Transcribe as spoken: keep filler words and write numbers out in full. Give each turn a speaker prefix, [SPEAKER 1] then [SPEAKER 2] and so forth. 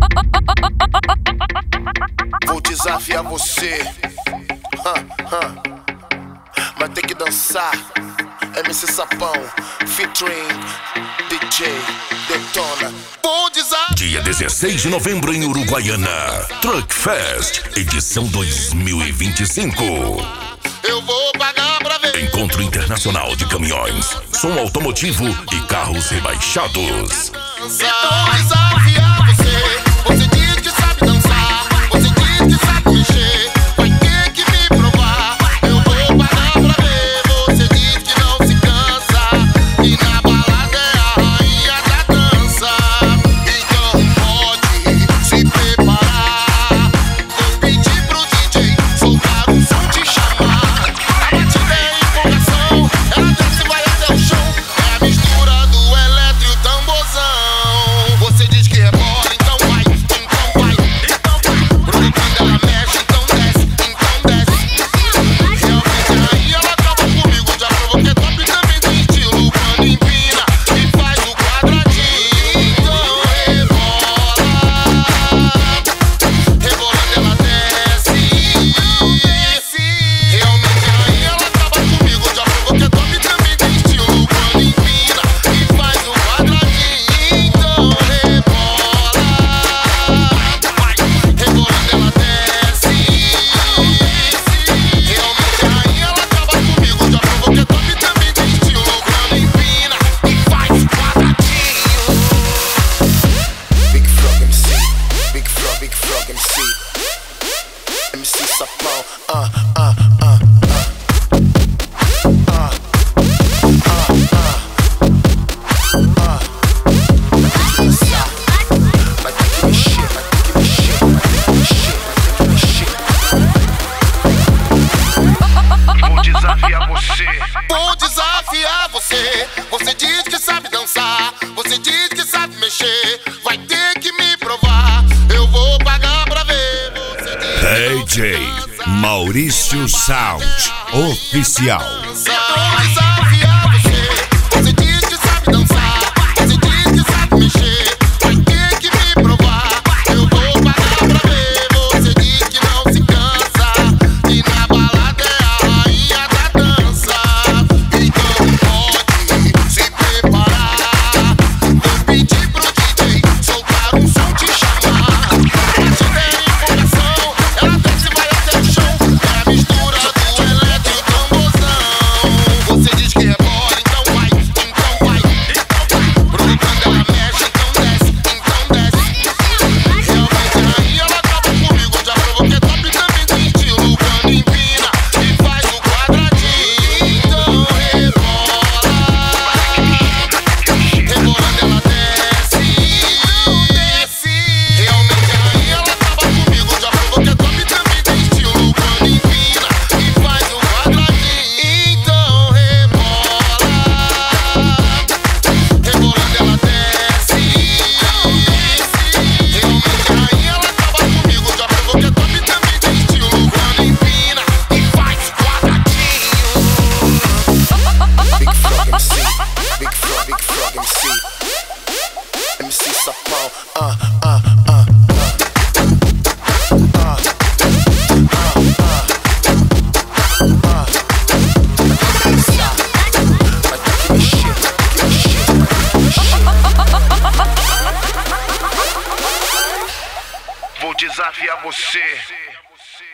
[SPEAKER 1] Vou desafiar você, huh, huh. Vai ter que dançar. M C Sapão, featuring D J Detona. Vou desafiar.
[SPEAKER 2] Dia dezesseis de novembro em Uruguaiana, Truck Fest, edição dois mil e vinte e cinco.
[SPEAKER 1] Eu vou pagar pra ver.
[SPEAKER 2] Encontro Internacional de Caminhões, som automotivo e carros rebaixados.
[SPEAKER 1] Vou desafiar você. Você diz que sabe dançar, você diz que sabe mexer. Vai ter que me provar. Eu vou pagar pra ver. Você diz que não se cansa e na balada é a rainha da dança. Então pode se preparar. Vou pedir pro D J soltar um som te chamar. A batida é empolgação, ela desce e vai até o chão. É a mistura do eletro e o tamborzão. Você diz que é bola, então vai, então vai, então vai. Pro quando ela mexe, então desce, então desce. Realmente aí ela acaba comigo, já provoquei top também tem estilo. Quando empina e faz o quadradinho, então rebola. Rebolando ela desce. Realmente aí ela acaba comigo, já provoquei top também tem estilo. Quando empina e faz o quadradinho, então rebola. Rebolando ela desce. Realmente aí ela acaba comigo, já provoquei top também tem estilo. Quando empina e faz o quadradinho. Big Frog M C, Big Frog, Big Frog M C, M C Sapão, ah, ah, ah, ah, ah, ah, ah. Vai ter que mexer, vai ter que mexer, vai ter que mexer, vai ter que mexer. Vou desafiar você. Vou desafiar você. Você diz que sabe dançar, você diz que sabe mexer. Vai ter que me provar. Eu vou pagar pra ver. Você diz
[SPEAKER 2] D J Maurício Sound Oficial.
[SPEAKER 1] Vou desafiar você. Você diz que sabe dançar, você diz que sabe mexer. Vai ter que me provar. Eu vou pagar pra ver. Você diz que não se cansa e na balada é a rainha da dança. Então pode se preparar. Vou pedir pro D J soltar um som te chamar. A batida é empolgação, ela desce e vai até o chão. É a mistura do eletro e o tamborzão. Você diz que é bola, então vai, então vai, então vai. Pro quando ela mexe, então desce, então desce. Realmente aí ela acaba comigo, já provoquei top também tem estilo. Quando empina e faz o quadradinho, então rebola. Rebolando ela desce, desce. Realmente aí ela acaba comigo, já provoquei top também tem estilo. Quando empina e faz o quadradinho, então rebola. Rebolando ela desce, desce. Realmente aí ela acaba comigo, já provoquei top também tem estilo. Quando empina e faz quadradinho. Big Frog M C, Big Frog, Big Frog M C, M C Sapão, ah, ah, ah, ah, ah, ah, ah. Vai ter que mexer, vai ter que mexer, vai ter que mexer. Vou desafiar você.